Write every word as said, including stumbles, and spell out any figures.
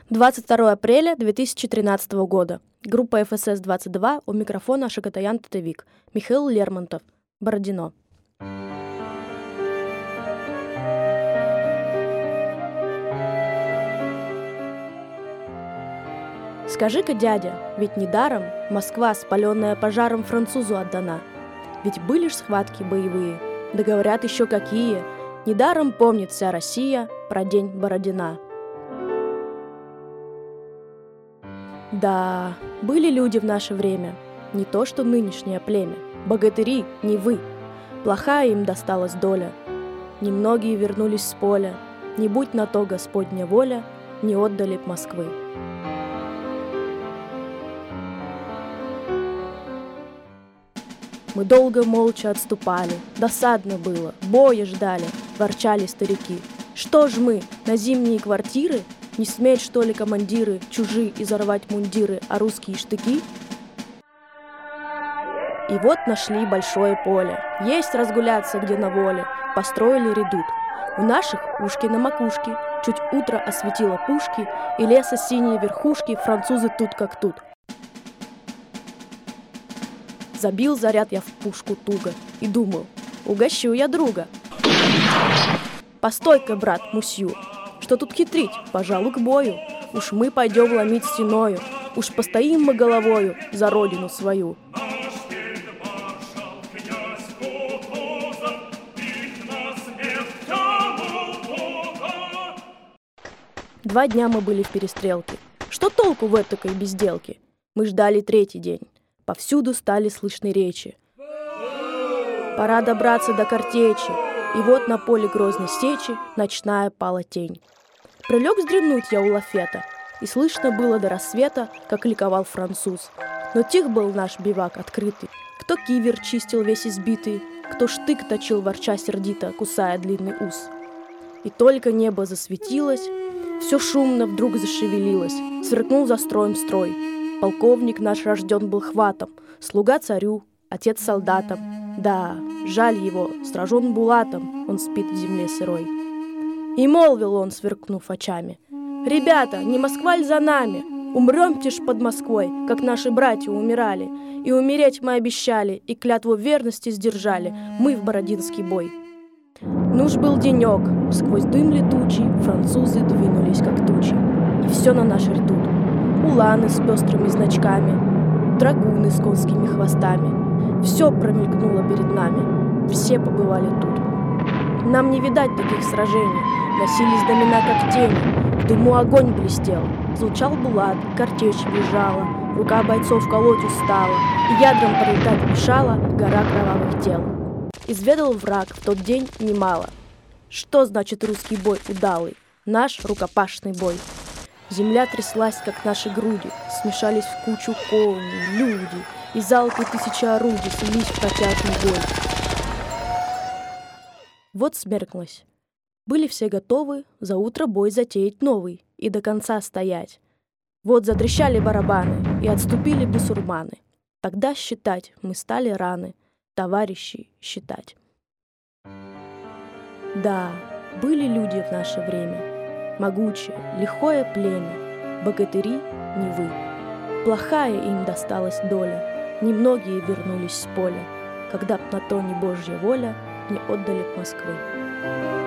двадцать второе апреля две тысячи тринадцатого года. Группа эф эс эс двадцать два, у микрофона Шакатаян Татевик. Михаил Лермонтов. Бородино. Скажи-ка, дядя, ведь недаром Москва, спаленная пожаром, французу отдана. Ведь были ж схватки боевые, да говорят еще какие. Недаром помнит вся Россия про день Бородина. Да, были люди в наше время, не то что нынешнее племя. Богатыри, не вы, плохая им досталась доля. Немногие вернулись с поля, не будь на то Господня воля, не отдали б Москвы. Мы долго молча отступали, досадно было, боя ждали, ворчали старики. Что ж мы, на зимние квартиры? Не смеют, что ли, командиры чужие изорвать мундиры, а русские штыки? И вот нашли большое поле, есть разгуляться где на воле, построили редут. У наших ушки на макушке, чуть утро осветило пушки, и леса синие верхушки, французы тут как тут. Забил заряд я в пушку туго и думал, угощу я друга. Постой-ка, брат, мусью, что тут хитрить, пожалуй, к бою. Уж мы пойдем ломить стеною, уж постоим мы головою за родину свою. Два дня мы были в перестрелке. Что толку в этакой безделке? Мы ждали третий день. Повсюду стали слышны речи. Пора добраться до картечи, и вот на поле грозной сечи ночная пала тень. Прилег вздремнуть я у лафета, и слышно было до рассвета, как ликовал француз. Но тих был наш бивак открытый, кто кивер чистил весь избитый, кто штык точил ворча сердито, кусая длинный ус. И только небо засветилось, все шумно вдруг зашевелилось, сверкнул за строем строй. Полковник наш рожден был хватом, слуга царю, отец солдатам. Да, жаль его, сражен булатом, он спит в земле сырой. И молвил он, сверкнув очами: «Ребята, не Москва ль за нами? Умремте ж под Москвой, как наши братья умирали. И умереть мы обещали, и клятву верности сдержали, мы в Бородинский бой». Ну ж был денек, сквозь дым летучий французы двинулись как тучи. И все на наш редут. Уланы с пестрыми значками, драгуны с конскими хвостами. Все промелькнуло перед нами, все побывали тут. Нам не видать таких сражений, носились домена как тени, в дыму огонь блестел, звучал булат, картечь визжала, рука бойцов колоть устала, и ядром пролетать мешала гора кровавых тел. Изведал враг в тот день немало. Что значит русский бой удалый, наш рукопашный бой? Земля тряслась, как наши груди, смешались в кучу кони, люди, и залпы тысячи орудий слились в протяжный бой. Вот смерклось. Были все готовы за утро бой затеять новый и до конца стоять. Вот затрещали барабаны, и отступили бусурманы. Тогда считать мы стали раны, товарищей считать. Да, были люди в наше время, могучее, лихое племя, богатыри не вы. Плохая им досталась доля, немногие вернулись с поля, когда б на то не Божья воля, не отдали б Москвы.